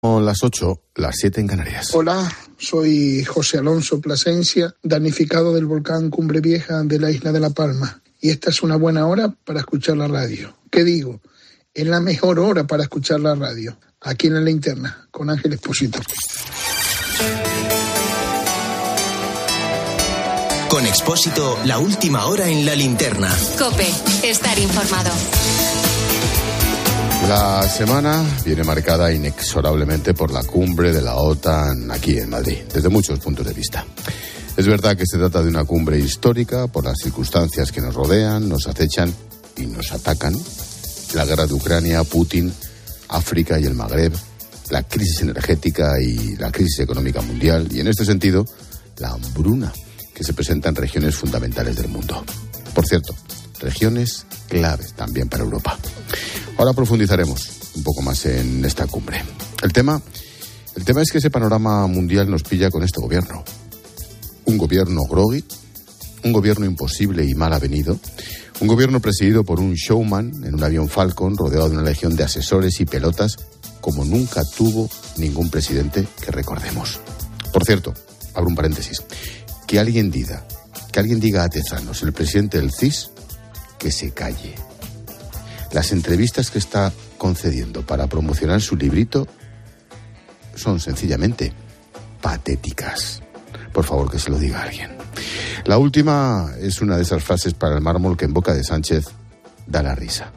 Son las 8, las 7 en Canarias. Hola, soy José Alonso Plasencia, damnificado del volcán Cumbre Vieja de la isla de La Palma. Y esta es una buena hora para escuchar la radio. ¿Qué digo? Es la mejor hora para escuchar la radio. Aquí en La Linterna, con Ángel Expósito. Con Expósito, la última hora en La Linterna. COPE, estar informado. La semana viene marcada inexorablemente por la cumbre de la OTAN aquí en Madrid, desde muchos puntos de vista. Es verdad que se trata de una cumbre histórica por las circunstancias que nos rodean, nos acechan y nos atacan. La guerra de Ucrania, Putin, África y el Magreb, la crisis energética y la crisis económica mundial y, en este sentido, la hambruna que se presenta en regiones fundamentales del mundo. Por cierto, regiones claves también para Europa. Ahora profundizaremos un poco más en esta cumbre. El tema es que ese panorama mundial nos pilla con este gobierno. Un gobierno groggy, un gobierno imposible y mal avenido, un gobierno presidido por un showman en un avión Falcon rodeado de una legión de asesores y pelotas como nunca tuvo ningún presidente que recordemos. Por cierto, abro un paréntesis, que alguien diga a Tezanos, el presidente del CIS, que se calle. Las entrevistas que está concediendo para promocionar su librito son sencillamente patéticas. Por favor, que se lo diga alguien. La última es una de esas frases para el mármol que en boca de Sánchez da la risa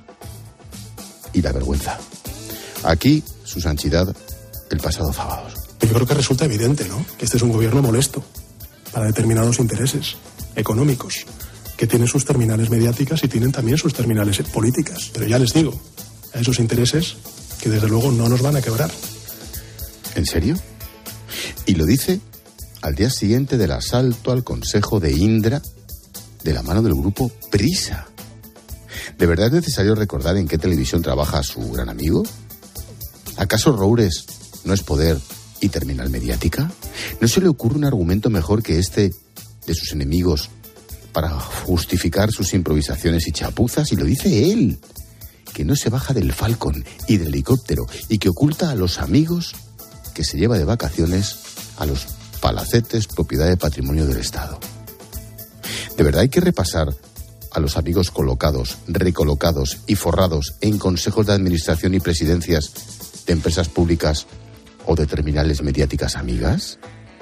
y la vergüenza. Aquí, su santidad, el pasado sábado. Yo creo que resulta evidente, ¿no?, que este es un gobierno molesto para determinados intereses económicos, que tienen sus terminales mediáticas y tienen también sus terminales políticas. Pero ya les digo, a esos intereses que desde luego no nos van a quebrar. ¿En serio? Y lo dice al día siguiente del asalto al Consejo de Indra de la mano del grupo Prisa. ¿De verdad es necesario recordar en qué televisión trabaja su gran amigo? ¿Acaso Roures no es poder y terminal mediática? ¿No se le ocurre un argumento mejor que este de sus enemigos para justificar sus improvisaciones y chapuzas? Y lo dice él, que no se baja del Falcon y del helicóptero y que oculta a los amigos que se lleva de vacaciones a los palacetes propiedad de patrimonio del Estado. ¿De verdad hay que repasar a los amigos colocados, recolocados y forrados en consejos de administración y presidencias de empresas públicas o de terminales mediáticas amigas?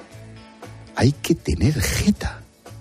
Hay que tener jeta.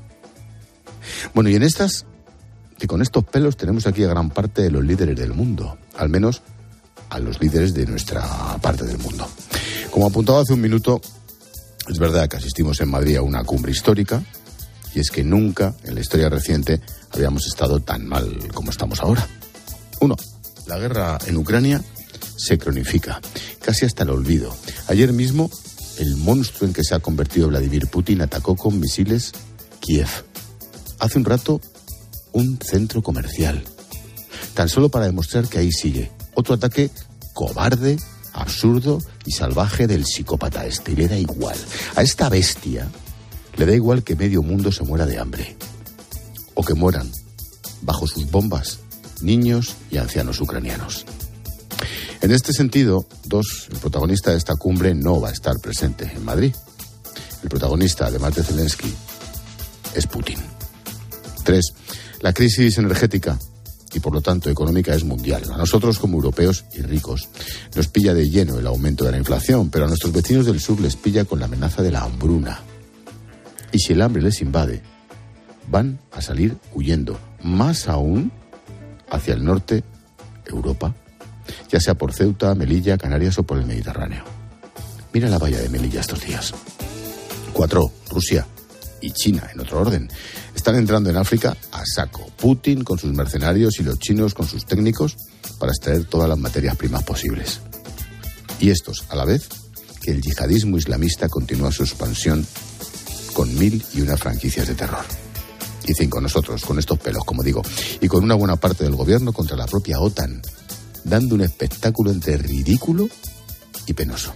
Bueno, y con estos pelos tenemos aquí a gran parte de los líderes del mundo, al menos a los líderes de nuestra parte del mundo. Como apuntaba hace un minuto, es verdad que asistimos en Madrid a una cumbre histórica, y es que nunca en la historia reciente habíamos estado tan mal como estamos ahora. 1. La guerra en Ucrania se cronifica, casi hasta el olvido. Ayer mismo, el monstruo en que se ha convertido Vladimir Putin atacó con misiles Kiev. Hace un rato, un centro comercial. Tan solo para demostrar que ahí sigue. Otro ataque cobarde, absurdo y salvaje del psicópata este. Y le da igual. A esta bestia le da igual que medio mundo se muera de hambre. O que mueran, bajo sus bombas, niños y ancianos ucranianos. En este sentido, el protagonista de esta cumbre no va a estar presente en Madrid. El protagonista, además de Zelensky, es Putin. 3. La crisis energética y, por lo tanto, económica es mundial. A nosotros, como europeos y ricos, nos pilla de lleno el aumento de la inflación, pero a nuestros vecinos del sur les pilla con la amenaza de la hambruna. Y si el hambre les invade, van a salir huyendo, más aún hacia el norte, Europa, ya sea por Ceuta, Melilla, Canarias o por el Mediterráneo. Mira la valla de Melilla estos días. 4. Rusia y China, en otro orden, están entrando en África a saco. Putin con sus mercenarios y los chinos con sus técnicos para extraer todas las materias primas posibles. Y estos, a la vez, que el yihadismo islamista continúa su expansión con 1001 franquicias de terror. Y 5, nosotros, con estos pelos, como digo, y con una buena parte del gobierno contra la propia OTAN, dando un espectáculo entre ridículo y penoso.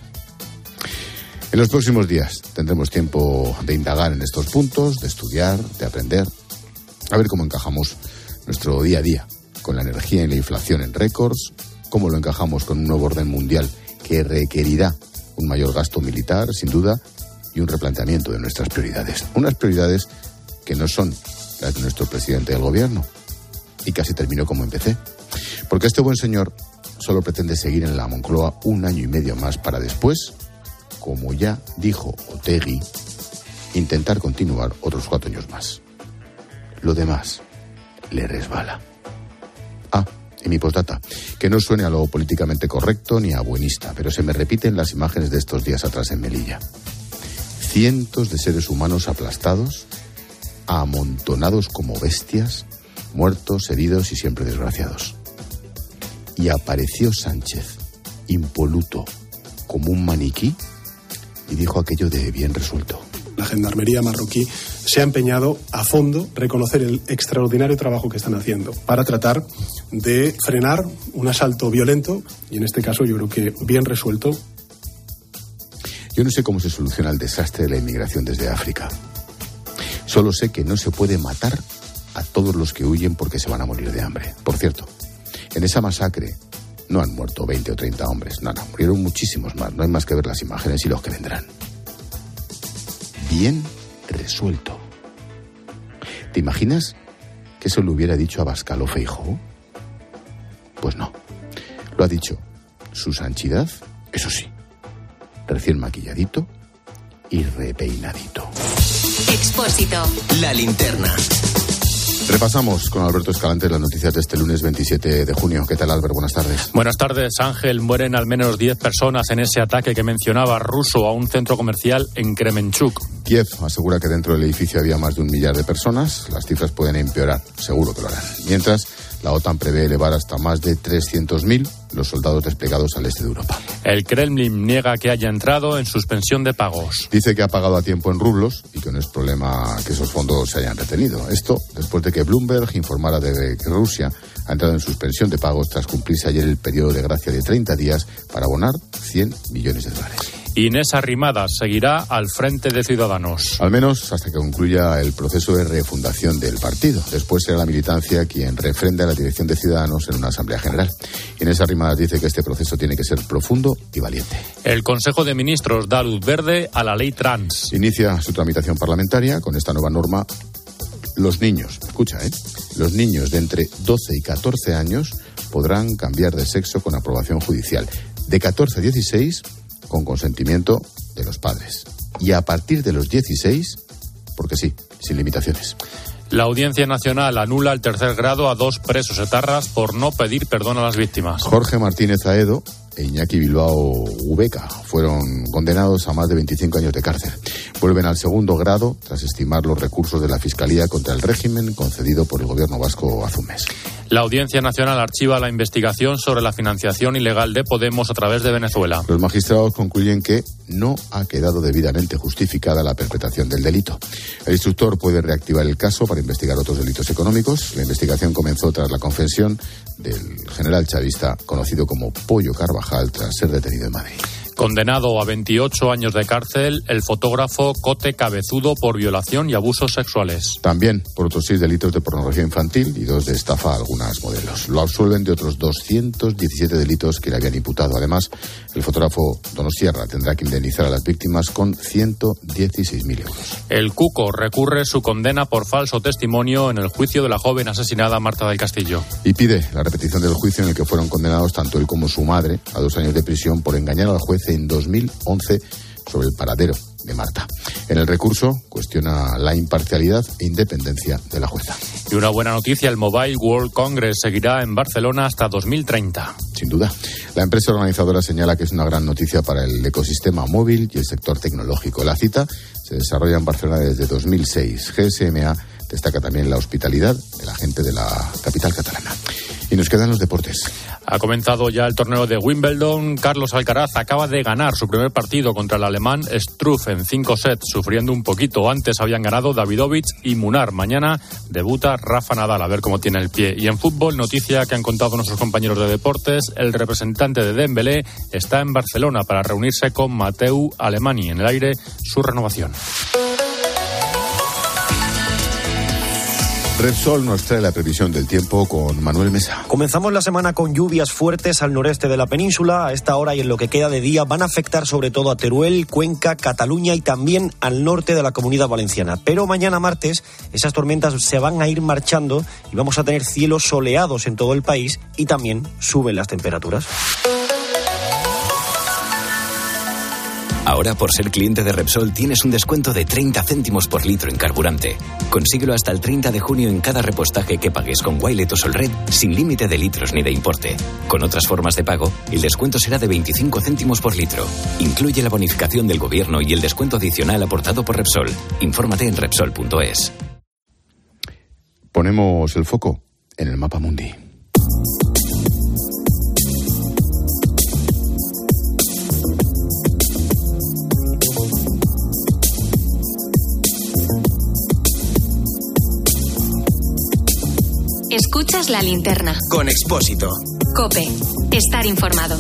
En los próximos días tendremos tiempo de indagar en estos puntos, de estudiar, de aprender, a ver cómo encajamos nuestro día a día con la energía y la inflación en récords, cómo lo encajamos con un nuevo orden mundial que requerirá un mayor gasto militar, sin duda, y un replanteamiento de nuestras prioridades. Unas prioridades que no son las de nuestro presidente del gobierno. Y casi termino como empecé. Porque este buen señor solo pretende seguir en la Moncloa 1 año y medio más para después, como ya dijo Otegi, intentar continuar otros 4 años más. Lo demás le resbala. Y mi postdata, que no suene a lo políticamente correcto ni a buenista, pero se me repiten las imágenes de estos días atrás en Melilla. Cientos de seres humanos aplastados, amontonados como bestias, muertos, heridos y siempre desgraciados. Y apareció Sánchez, impoluto, como un maniquí, y dijo aquello de bien resuelto. La gendarmería marroquí se ha empeñado a fondo reconocer el extraordinario trabajo que están haciendo para tratar de frenar un asalto violento y en este caso yo creo que bien resuelto. Yo no sé cómo se soluciona el desastre de la inmigración desde África. Solo sé que no se puede matar a todos los que huyen porque se van a morir de hambre. Por cierto, en esa masacre no han muerto 20 o 30 hombres. No, murieron muchísimos más. No hay más que ver las imágenes y los que vendrán. Bien resuelto. ¿Te imaginas que eso le hubiera dicho a Abascal o Feijóo? Pues no. Lo ha dicho su santidad, eso sí, recién maquilladito y repeinadito. Expósito. La linterna. Repasamos con Alberto Escalante las noticias de este lunes 27 de junio. ¿Qué tal, Albert? Buenas tardes. Buenas tardes, Ángel. Mueren al menos 10 personas en ese ataque que mencionaba ruso a un centro comercial en Kremenchuk. Kiev asegura que dentro del edificio había más de 1 millar de personas. Las cifras pueden empeorar, seguro que lo harán. Mientras, la OTAN prevé elevar hasta más de 300.000 los soldados desplegados al este de Europa. El Kremlin niega que haya entrado en suspensión de pagos. Dice que ha pagado a tiempo en rublos y que no es problema que esos fondos se hayan retenido. Esto después de que Bloomberg informara de que Rusia ha entrado en suspensión de pagos tras cumplirse ayer el periodo de gracia de 30 días para abonar 100 millones de dólares. Inés Arrimadas seguirá al frente de Ciudadanos. Al menos hasta que concluya el proceso de refundación del partido. Después será la militancia quien refrenda la dirección de Ciudadanos en una asamblea general. Inés Arrimadas dice que este proceso tiene que ser profundo y valiente. El Consejo de Ministros da luz verde a la ley trans. Inicia su tramitación parlamentaria con esta nueva norma. Los niños, los niños de entre 12 y 14 años podrán cambiar de sexo con aprobación judicial. De 14 a 16 con consentimiento de los padres. Y a partir de los 16, porque sí, sin limitaciones. La Audiencia Nacional anula el 3er grado a 2 presos etarras por no pedir perdón a las víctimas. Jorge Martínez Aedo e Iñaki Bilbao Ubeca fueron condenados a más de 25 años de cárcel. Vuelven al 2º grado tras estimar los recursos de la Fiscalía contra el régimen concedido por el gobierno vasco hace un mes. La Audiencia Nacional archiva la investigación sobre la financiación ilegal de Podemos a través de Venezuela. Los magistrados concluyen que no ha quedado debidamente justificada la perpetración del delito. El instructor puede reactivar el caso para investigar otros delitos económicos. La investigación comenzó tras la confesión del general chavista conocido como Pollo Carvajal tras ser detenido en Madrid. Condenado a 28 años de cárcel, el fotógrafo Cote Cabezudo por violación y abusos sexuales. También por otros 6 delitos de pornografía infantil y 2 de estafa a algunas modelos. Lo absuelven de otros 217 delitos que le habían imputado. Además, el fotógrafo Donostiarra tendrá que indemnizar a las víctimas con 116.000 euros. El Cuco recurre su condena por falso testimonio en el juicio de la joven asesinada Marta del Castillo. Y pide la repetición del juicio en el que fueron condenados tanto él como su madre a 2 años de prisión por engañar al juez en 2011 sobre el paradero de Marta. En el recurso cuestiona la imparcialidad e independencia de la jueza. Y una buena noticia, el Mobile World Congress seguirá en Barcelona hasta 2030. Sin duda. La empresa organizadora señala que es una gran noticia para el ecosistema móvil y el sector tecnológico. La cita se desarrolla en Barcelona desde 2006. GSMA destaca también la hospitalidad de la gente de la capital catalana. Y nos quedan los deportes. Ha comenzado ya el torneo de Wimbledon. Carlos Alcaraz acaba de ganar su primer partido contra el alemán Struff en 5 sets, sufriendo un poquito. Antes habían ganado Davidovich y Munar. Mañana debuta Rafa Nadal, a ver cómo tiene el pie. Y en fútbol, noticia que han contado nuestros compañeros de deportes, el representante de Dembélé está en Barcelona para reunirse con Mateu Alemany. En el aire, su renovación. Repsol nos trae la previsión del tiempo con Manuel Mesa. Comenzamos la semana con lluvias fuertes al noreste de la península. A esta hora y en lo que queda de día van a afectar sobre todo a Teruel, Cuenca, Cataluña y también al norte de la Comunidad Valenciana. Pero mañana martes esas tormentas se van a ir marchando y vamos a tener cielos soleados en todo el país y también suben las temperaturas. Ahora, por ser cliente de Repsol, tienes un descuento de 30 céntimos por litro en carburante. Consíguelo hasta el 30 de junio en cada repostaje que pagues con Wilet o Solred, sin límite de litros ni de importe. Con otras formas de pago, el descuento será de 25 céntimos por litro. Incluye la bonificación del gobierno y el descuento adicional aportado por Repsol. Infórmate en Repsol.es. Ponemos el foco en el mapa mundi. Escuchas la linterna. Con Expósito. COPE. Estar informado.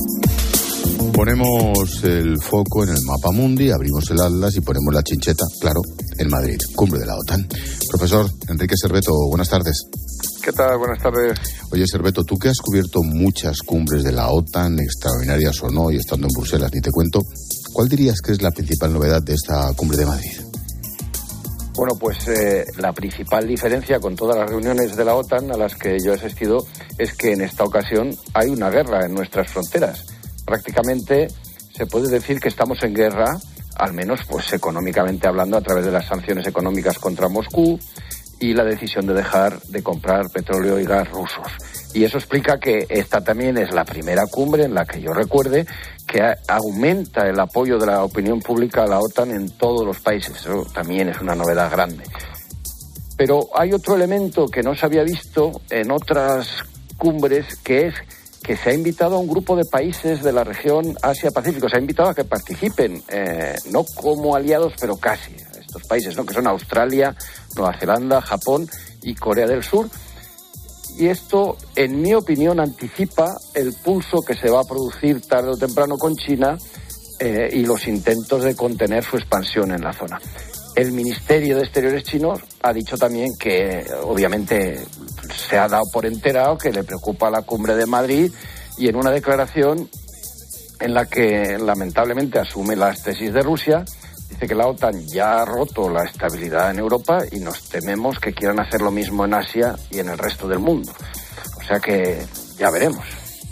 Ponemos el foco en el mapa mundi, abrimos el atlas y ponemos la chincheta, claro, en Madrid, cumbre de la OTAN. Profesor Enrique Serveto, buenas tardes. ¿Qué tal? Buenas tardes. Oye, Serveto, tú que has cubierto muchas cumbres de la OTAN, extraordinarias o no, y estando en Bruselas ni te cuento, ¿cuál dirías que es la principal novedad de esta cumbre de Madrid? Bueno, pues la principal diferencia con todas las reuniones de la OTAN a las que yo he asistido es que en esta ocasión hay una guerra en nuestras fronteras. Prácticamente se puede decir que estamos en guerra, al menos pues económicamente hablando, a través de las sanciones económicas contra Moscú y la decisión de dejar de comprar petróleo y gas rusos. Y eso explica que esta también es la primera cumbre en la que yo recuerde que aumenta el apoyo de la opinión pública a la OTAN en todos los países. Eso también es una novedad grande. Pero hay otro elemento que no se había visto en otras cumbres, que es que se ha invitado a un grupo de países de la región Asia-Pacífico. Se ha invitado a que participen, no como aliados, pero casi, a estos países, ¿no? Que son Australia, Nueva Zelanda, Japón y Corea del Sur. Y esto, en mi opinión, anticipa el pulso que se va a producir tarde o temprano con China y los intentos de contener su expansión en la zona. El Ministerio de Exteriores chino ha dicho también que, obviamente, se ha dado por enterado que le preocupa la cumbre de Madrid y en una declaración en la que, lamentablemente, asume las tesis de Rusia, dice que la OTAN ya ha roto la estabilidad en Europa y nos tememos que quieran hacer lo mismo en Asia y en el resto del mundo. O sea que ya veremos.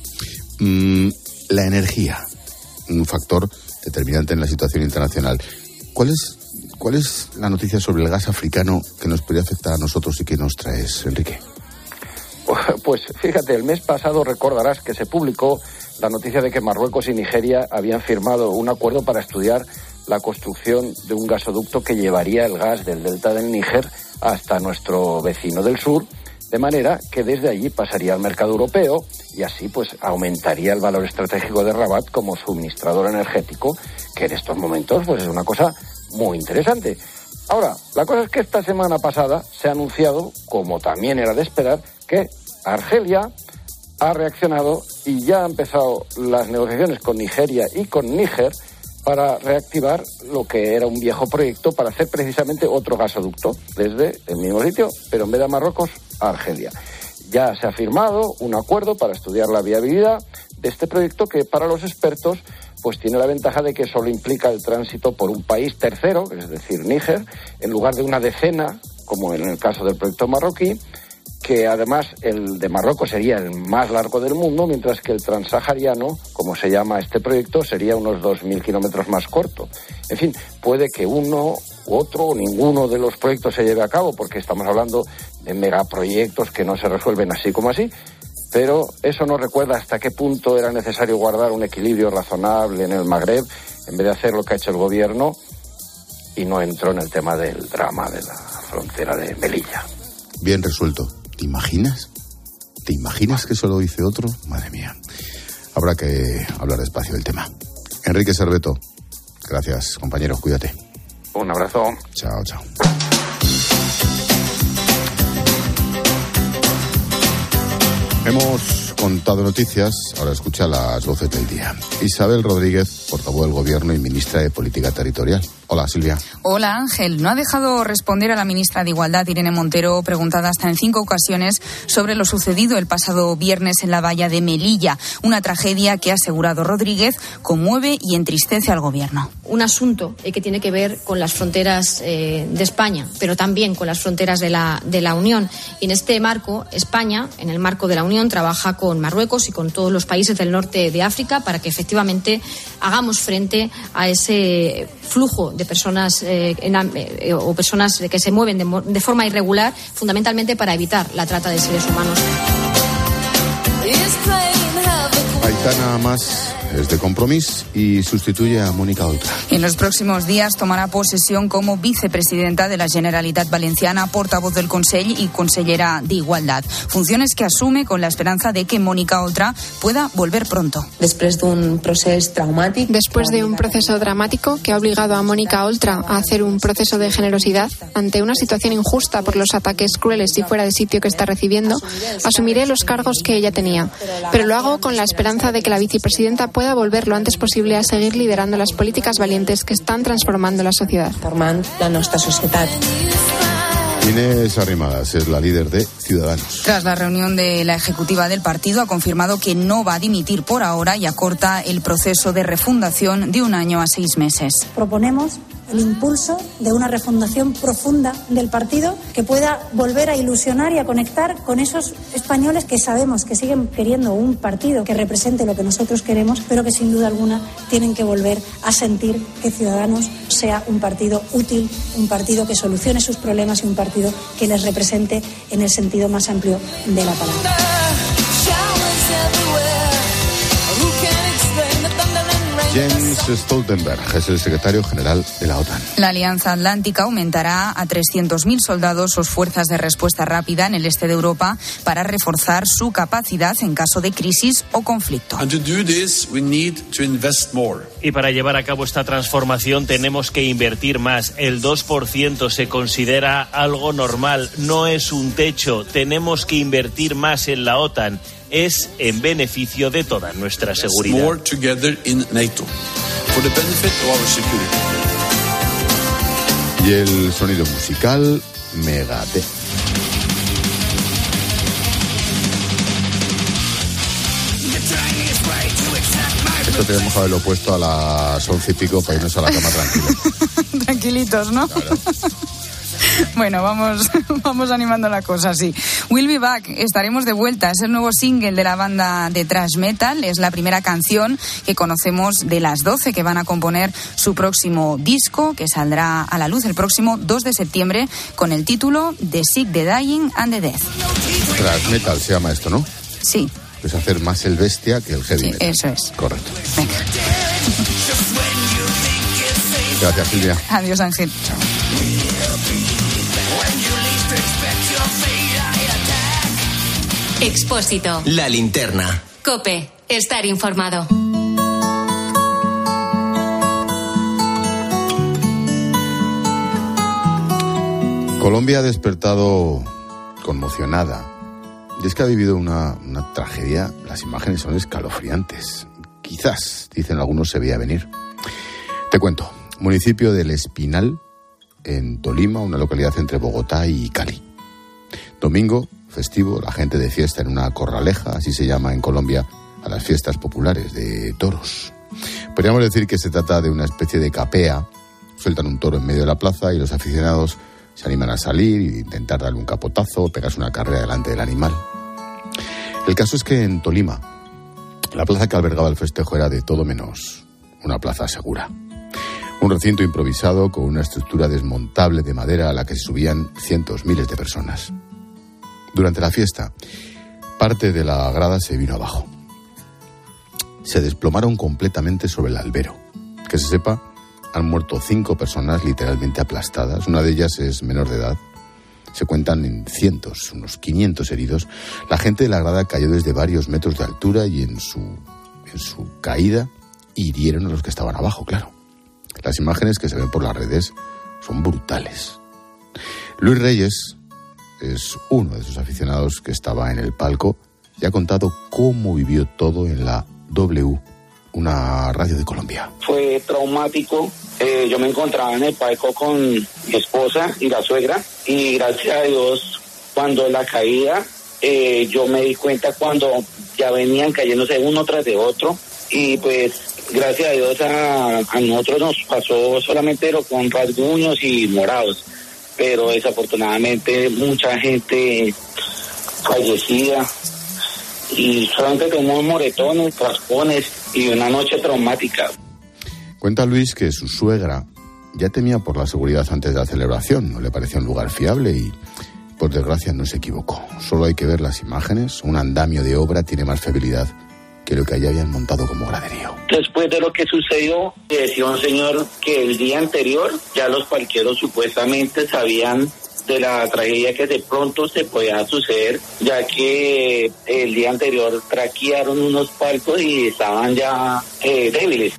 La energía, un factor determinante en la situación internacional. ¿Cuál es la noticia sobre el gas africano que nos podría afectar a nosotros y que nos traes, Enrique? Pues fíjate, el mes pasado recordarás que se publicó la noticia de que Marruecos y Nigeria habían firmado un acuerdo para estudiar la construcción de un gasoducto que llevaría el gas del delta del Níger hasta nuestro vecino del sur, de manera que desde allí pasaría al mercado europeo y así pues aumentaría el valor estratégico de Rabat como suministrador energético, que en estos momentos pues es una cosa muy interesante. Ahora, la cosa es que esta semana pasada se ha anunciado, como también era de esperar, que Argelia ha reaccionado y ya ha empezado las negociaciones con Nigeria y con Níger para reactivar lo que era un viejo proyecto para hacer precisamente otro gasoducto desde el mismo sitio, pero en vez de a Marruecos, a Argelia. Ya se ha firmado un acuerdo para estudiar la viabilidad de este proyecto que para los expertos pues tiene la ventaja de que solo implica el tránsito por un país tercero, es decir, Níger, en lugar de una decena, como en el caso del proyecto marroquí, que además el de Marruecos sería el más largo del mundo, mientras que el transsahariano, como se llama este proyecto, sería unos 2.000 kilómetros más corto. En fin, puede que uno u otro o ninguno de los proyectos se lleve a cabo, porque estamos hablando de megaproyectos que no se resuelven así como así, pero eso nos recuerda hasta qué punto era necesario guardar un equilibrio razonable en el Magreb, en vez de hacer lo que ha hecho el gobierno, y no entró en el tema del drama de la frontera de Melilla. Bien resuelto. ¿Te imaginas? ¿Te imaginas que eso lo dice otro? Madre mía. Habrá que hablar despacio del tema. Enrique Serveto, gracias, compañero, cuídate. Un abrazo. Chao, chao. Hemos contado noticias, ahora escucha las voces del día. Isabel Rodríguez portavoz del Gobierno y ministra de Política Territorial. Hola, Silvia. Hola, Ángel. No ha dejado responder a la ministra de Igualdad, Irene Montero, preguntada hasta en 5 ocasiones sobre lo sucedido el pasado viernes en la valla de Melilla. Una tragedia que, ha asegurado Rodríguez, conmueve y entristece al Gobierno. Un asunto que tiene que ver con las fronteras de España, pero también con las fronteras de la Unión. Y en este marco, España, en el marco de la Unión, trabaja con Marruecos y con todos los países del norte de África para que efectivamente hagamos frente a ese flujo de personas o personas que se mueven de forma irregular, fundamentalmente para evitar la trata de seres humanos. Aitana Mas es de Compromís y sustituye a Mónica Oltra. En los próximos días tomará posesión como vicepresidenta de la Generalitat Valenciana, portavoz del Consell y consellera de Igualdad. Funciones que asume con la esperanza de que Mónica Oltra pueda volver pronto. Después de un proceso dramático que ha obligado a Mónica Oltra a hacer un proceso de generosidad ante una situación injusta por los ataques crueles y fuera de sitio que está recibiendo, asumiré los cargos que ella tenía. Pero lo hago con la esperanza de que la vicepresidenta pueda volver lo antes posible a seguir liderando las políticas valientes que están transformando la sociedad. Inés Arrimadas es la líder de Ciudadanos. Tras la reunión de la ejecutiva del partido, ha confirmado que no va a dimitir por ahora y acorta el proceso de refundación de 1 año a 6 meses. Proponemos el impulso de una refundación profunda del partido que pueda volver a ilusionar y a conectar con esos españoles que sabemos que siguen queriendo un partido que represente lo que nosotros queremos, pero que sin duda alguna tienen que volver a sentir que Ciudadanos sea un partido útil, un partido que solucione sus problemas y un partido que les represente en el sentido más amplio de la palabra. Jens Stoltenberg es el secretario general de la OTAN. La Alianza Atlántica aumentará a 300.000 soldados sus fuerzas de respuesta rápida en el este de Europa para reforzar su capacidad en caso de crisis o conflicto. Y para llevar a cabo esta transformación tenemos que invertir más. El 2% se considera algo normal, no es un techo. Tenemos que invertir más en la OTAN. Es en beneficio de toda nuestra seguridad. Y el sonido musical, Megadeth. Esto tenemos que haberlo puesto a las 11 y pico para irnos a la cama tranquilos. Tranquilitos, ¿no? Claro. Bueno, vamos animando la cosa, sí. We'll Be Back, estaremos de vuelta. Es el nuevo single de la banda de thrash metal. Es la primera canción que conocemos de las 12 que van a componer su próximo disco, que saldrá a la luz el próximo 2 de septiembre con el título The Sick, The Dying and The Death. Thrash metal se llama esto, ¿no? Sí. Es hacer más el bestia que el heavy metal. Eso es. Correcto. Venga. Gracias, Silvia. Adiós, Ángel. Chao. Expósito. La linterna. COPE. Estar informado. Colombia ha despertado conmocionada. Y es que ha vivido una tragedia. Las imágenes son escalofriantes. Quizás, dicen algunos, se veía venir. Te cuento. Municipio del Espinal, en Tolima, una localidad entre Bogotá y Cali. Domingo, festivo, la gente de fiesta en una corraleja, así se llama en Colombia a las fiestas populares de toros. Podríamos decir que se trata de una especie de capea. Sueltan un toro en medio de la plaza y los aficionados se animan a salir e intentar darle un capotazo o pegarse una carrera delante del animal. El caso es que en Tolima, la plaza que albergaba el festejo era de todo menos una plaza segura. Un recinto improvisado con una estructura desmontable de madera a la que se subían cientos, miles de personas. Durante la fiesta, parte de la grada se vino abajo. Se desplomaron completamente sobre el albero. Que se sepa, han muerto 5 personas literalmente aplastadas. Una de ellas es menor de edad. Se cuentan en cientos, unos 500 heridos. La gente de la grada cayó desde varios metros de altura y en su caída hirieron a los que estaban abajo, claro. Las imágenes que se ven por las redes son brutales. Luis Reyes es uno de esos aficionados que estaba en el palco y ha contado cómo vivió todo en la W una radio de Colombia. Fue traumático. Yo me encontraba en el palco con mi esposa y la suegra, y gracias a Dios, cuando la caída, yo me di cuenta cuando ya venían cayéndose uno tras de otro, y pues gracias a Dios a nosotros nos pasó solamente con rasguños y morados, pero desafortunadamente mucha gente fallecida, y solamente tenemos moretones, raspones y una noche traumática. Cuenta Luis que su suegra ya temía por la seguridad antes de la celebración, no le parecía un lugar fiable y, por desgracia, no se equivocó. Solo hay que ver las imágenes, un andamio de obra tiene más fiabilidad que lo que allá habían montado como graderío. Después de lo que sucedió, decía un señor que el día anterior ya los palqueros supuestamente sabían de la tragedia que de pronto se podía suceder, ya que el día anterior traquearon unos palcos y estaban ya débiles.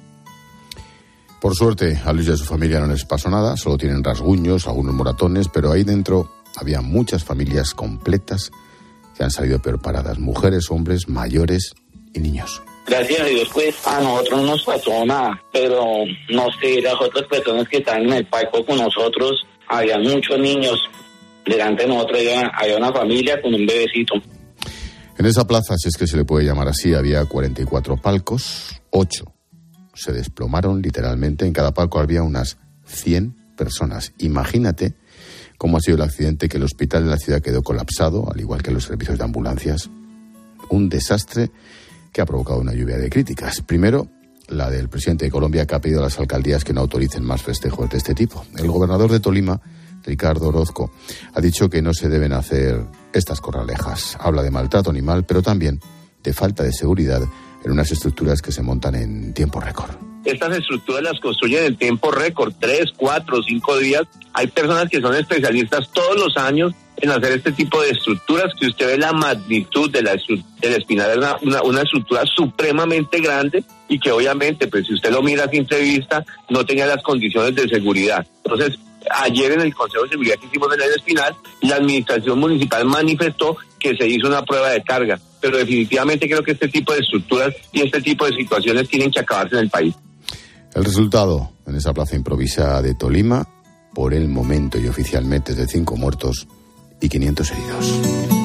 Por suerte, a Luis y a su familia no les pasó nada, solo tienen rasguños, algunos moratones, pero ahí dentro había muchas familias completas que han salido peor paradas, mujeres, hombres, mayores y niños. Gracias a Dios, pues, a nosotros no nos pasó nada, pero no sé, las otras personas que están en el palco con nosotros, había muchos niños. Delante de nosotros había una familia con un bebecito. En esa plaza, si es que se le puede llamar así, había 44 palcos, 8 se desplomaron literalmente. En cada palco había unas 100 personas. Imagínate cómo ha sido el accidente, que el hospital de la ciudad quedó colapsado, al igual que los servicios de ambulancias. Un desastre que ha provocado una lluvia de críticas. Primero, la del presidente de Colombia, que ha pedido a las alcaldías que no autoricen más festejos de este tipo. El gobernador de Tolima, Ricardo Orozco, ha dicho que no se deben hacer estas corralejas. Habla de maltrato animal, pero también de falta de seguridad en unas estructuras que se montan en tiempo récord. Estas estructuras las construyen en tiempo récord, 3, 4, 5 días. Hay personas que son especialistas todos los años en hacer este tipo de estructuras, que usted ve la magnitud del Espinal, es una estructura supremamente grande, y que obviamente, pues si usted lo mira a simple vista, no tenía las condiciones de seguridad. Entonces, ayer en el Consejo de Seguridad que hicimos en el Espinal, la administración municipal manifestó que se hizo una prueba de carga, pero definitivamente creo que este tipo de estructuras y este tipo de situaciones tienen que acabarse en el país. El resultado en esa plaza improvisada de Tolima, por el momento y oficialmente, es de 5 muertos y 500 heridos.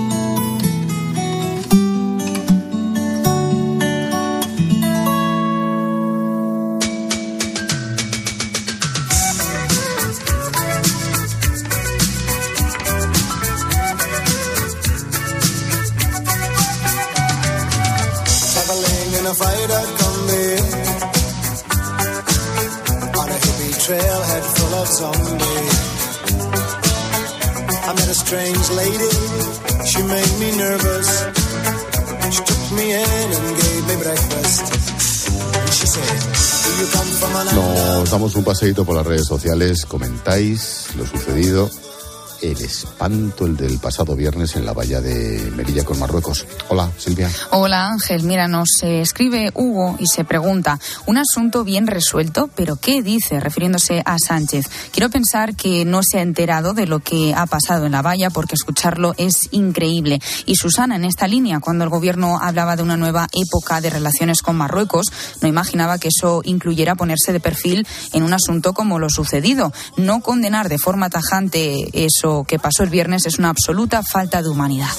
Trailhead full of zombies. I met a strange lady. She made me nervous. She took me in and gave me breakfast. And she said, "Do you come from an..." Nos damos un paseíto por las redes sociales, comentáis lo sucedido, el espanto, el del pasado viernes en la valla de Melilla con Marruecos. Hola, Silvia. Hola, Ángel. Mira, nos escribe Hugo y se pregunta: un asunto bien resuelto, pero ¿qué dice? Refiriéndose a Sánchez. Quiero pensar que no se ha enterado de lo que ha pasado en la valla, porque escucharlo es increíble. Y Susana, en esta línea, cuando el gobierno hablaba de una nueva época de relaciones con Marruecos, no imaginaba que eso incluyera ponerse de perfil en un asunto como lo sucedido. No condenar de forma tajante eso que pasó el viernes es una absoluta falta de humanidad.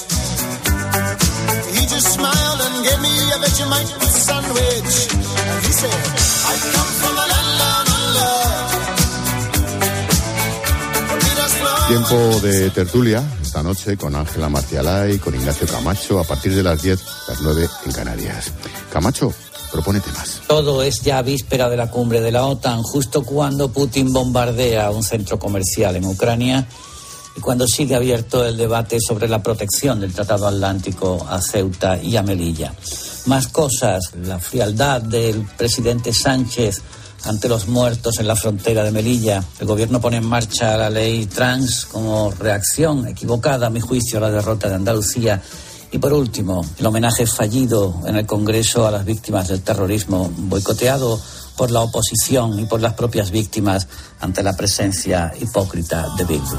Tiempo de tertulia esta noche con Ángela Martialay, con Ignacio Camacho, a partir de las 10, las 9 en Canarias. Camacho propone temas. Todo es ya víspera de la cumbre de la OTAN, justo cuando Putin bombardea un centro comercial en Ucrania y cuando sigue abierto el debate sobre la protección del Tratado Atlántico a Ceuta y a Melilla. Más cosas: la frialdad del presidente Sánchez ante los muertos en la frontera de Melilla. El gobierno pone en marcha la ley trans como reacción equivocada, a mi juicio, a la derrota de Andalucía. Y por último, el homenaje fallido en el Congreso a las víctimas del terrorismo, boicoteado por la oposición y por las propias víctimas ante la presencia hipócrita de Bildu.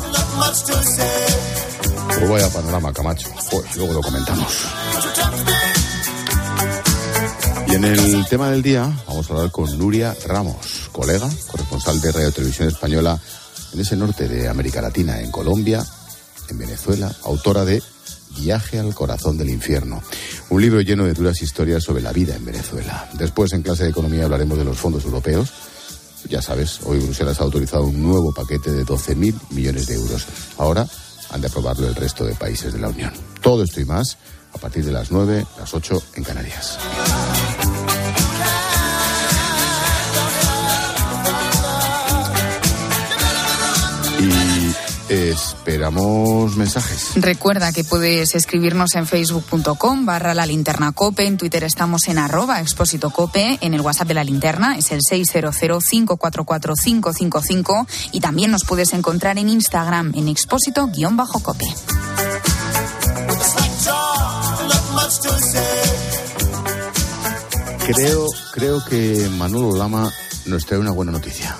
Pues vaya panorama, Camacho. Pues luego lo comentamos. Y en el tema del día vamos a hablar con Nuria Ramos, colega, corresponsal de Radio Televisión Española en ese norte de América Latina, en Colombia, en Venezuela, autora de Viaje al corazón del infierno, un libro lleno de duras historias sobre la vida en Venezuela. Después, en clase de economía, hablaremos de los fondos europeos. Ya sabes, hoy Bruselas ha autorizado un nuevo paquete de 12.000 millones de euros. Ahora han de aprobarlo el resto de países de la Unión. Todo esto y más a partir de las 9, las 8 en Canarias. Y esperamos mensajes. Recuerda que puedes escribirnos en facebook.com/lalinternacope, en Twitter estamos en @expósitocope, en el WhatsApp de La Linterna es el 600-544-555 y también nos puedes encontrar en Instagram en expósito_cope. Creo que Manolo Lama nos trae una buena noticia.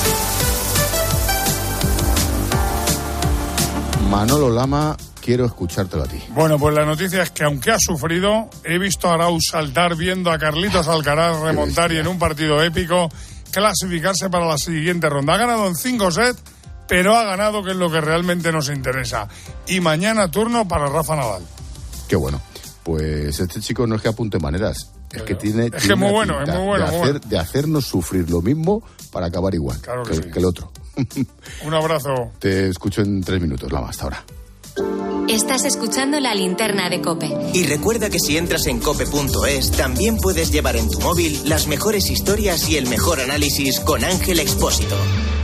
Manolo Lama, quiero escuchártelo a ti. Bueno, pues la noticia es que aunque ha sufrido, he visto a Arauz saltar viendo a Carlitos Alcaraz remontar y en un partido épico clasificarse para la siguiente ronda. Ha ganado en 5 sets, pero ha ganado, que es lo que realmente nos interesa. Y mañana turno para Rafa Nadal. Qué bueno. Pues este chico no es que apunte maneras, es que tiene es que es muy bueno, de hacernos sufrir lo mismo para acabar igual claro que sí. El otro. Un abrazo. Te escucho en 3 minutos, Lama, hasta ahora. Estás escuchando La Linterna de COPE. Y recuerda que si entras en cope.es, también puedes llevar en tu móvil las mejores historias y el mejor análisis con Ángel Expósito.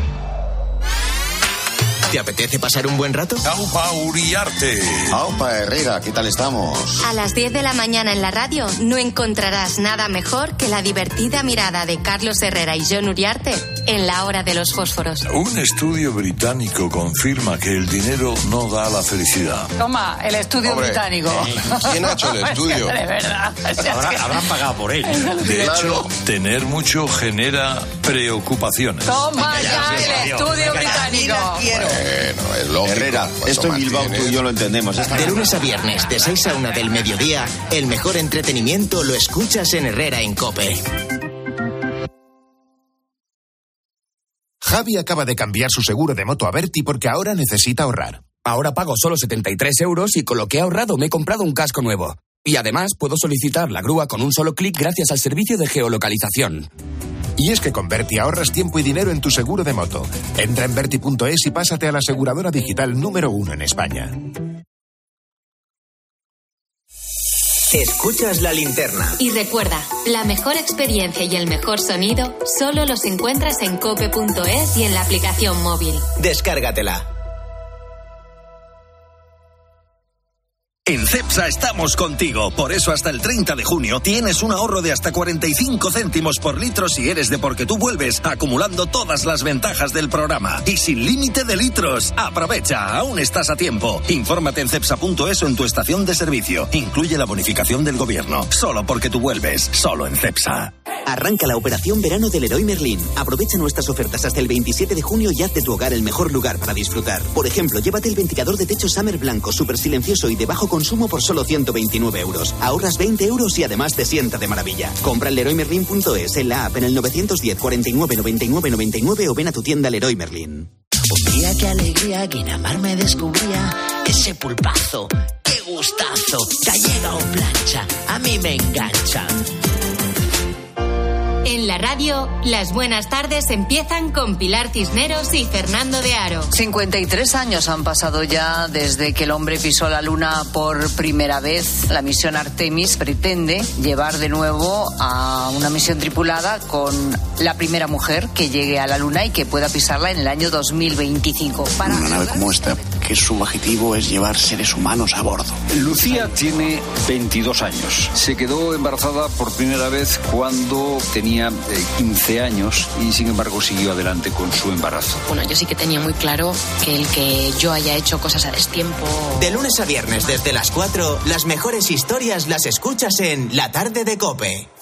¿Te apetece pasar un buen rato? Aupa Uriarte. Aupa Herrera, ¿qué tal estamos? A las 10 de la mañana en la radio no encontrarás nada mejor que la divertida mirada de Carlos Herrera y Jon Uriarte en La Hora de los Fósforos. Un estudio británico confirma que el dinero no da la felicidad. Toma, el estudio británico. ¿Quién ha hecho el estudio? De verdad. Habrán pagado por él. De hecho, tener mucho genera preocupaciones. Toma ya el estudio británico. Bueno, es lógico. Herrera, esto en Bilbao tú y yo lo entendemos. De lunes a viernes, de 6 a 1 del mediodía, el mejor entretenimiento lo escuchas en Herrera en COPE. Javi acaba de cambiar su seguro de moto a Berti porque ahora necesita ahorrar. Ahora pago solo 73 euros y con lo que he ahorrado me he comprado un casco nuevo. Y además puedo solicitar la grúa con un solo clic gracias al servicio de geolocalización. Y es que con Berti ahorras tiempo y dinero en tu seguro de moto. Entra en Berti.es y pásate a la aseguradora digital número 1 en España. Escuchas La Linterna. Y recuerda, la mejor experiencia y el mejor sonido solo los encuentras en cope.es y en la aplicación móvil. Descárgatela. En Cepsa estamos contigo, por eso hasta el 30 de junio tienes un ahorro de hasta 45 céntimos por litro si eres de Porque Tú Vuelves, acumulando todas las ventajas del programa. Y sin límite de litros. Aprovecha, aún estás a tiempo. Infórmate en cepsa.es o en tu estación de servicio. Incluye la bonificación del gobierno. Solo Porque Tú Vuelves, solo en Cepsa. Arranca la operación verano del Leroy Merlin. Aprovecha nuestras ofertas hasta el 27 de junio y haz de tu hogar el mejor lugar para disfrutar. Por ejemplo, llévate el ventilador de techo Summer blanco, súper silencioso y de bajo consumo por solo 129 euros. Ahorras 20 euros y además te sienta de maravilla. Compra en leroymerlin.es, en la app, en el 910 49 99 99 o ven a tu tienda Leroy Merlin. Un día qué alegría, que Inamar me descubría. Ese pulpazo, qué gustazo. Gallega o plancha, a mí me engancha. En la radio, las buenas tardes empiezan con Pilar Cisneros y Fernando de Aro. 53 años han pasado ya desde que el hombre pisó la luna por primera vez. La misión Artemis pretende llevar de nuevo a una misión tripulada con la primera mujer que llegue a la luna y que pueda pisarla en el año 2025. Una nave como esta, que su objetivo es llevar seres humanos a bordo. Lucía tiene 22 años. Se quedó embarazada por primera vez cuando tenía 15 años y sin embargo siguió adelante con su embarazo. Bueno, yo sí que tenía muy claro que el que yo haya hecho cosas a destiempo... De lunes a viernes desde las 4, las mejores historias las escuchas en La Tarde de COPE.